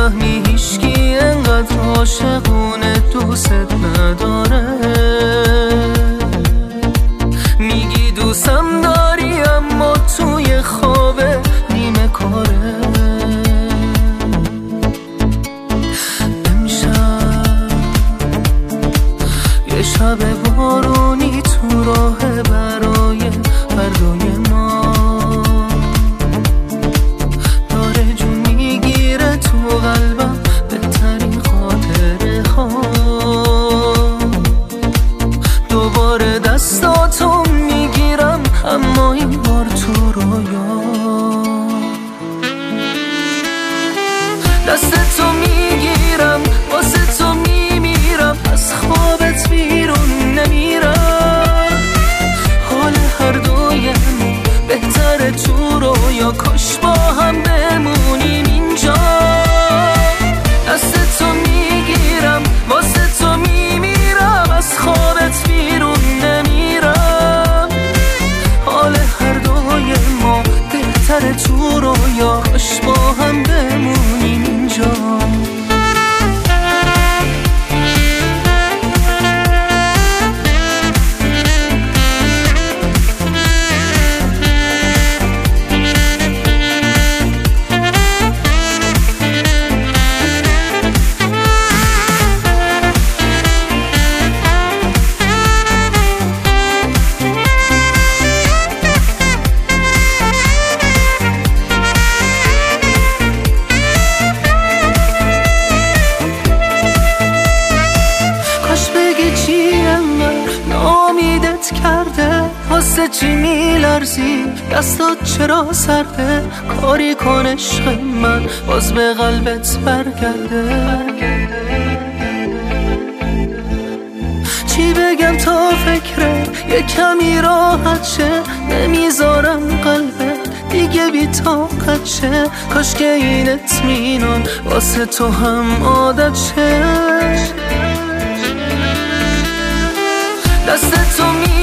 میفهمی هیچکی انقدر عاشقونه دوست نداره. میگی دوستم داری اما توی خوابه نیمه کاره. امشب یه شب بارونی تو راه برای فردای ما داره جون میگیره تو قلبم بهترین خاطره ها. دوباره دستاتو میگیرم اما این بار تو رویا. دستتو میگیرم واسه تو میمیرم از خوابت بیرون نمیرم. حال هر دویم بهتره تو رویا کاش با هم بمونیم اینجا. دستتو میگیرم واسه تو میمیرم از خوابت بیرون نمیرم. حال هر دوی ما بهتره تو رویا کاش با هم بمونیم اینجا. کرده واسه چی میلرزی دستات چرا سرده. کاری کن عشق من باز به قلبت برگرده. چی بگم تا فکرت یه کمی راحت شه. نمیذارم قلبت دیگه بی طاقت شه. کاش که این اطمینان واسه تو هم عادت شه. دستتو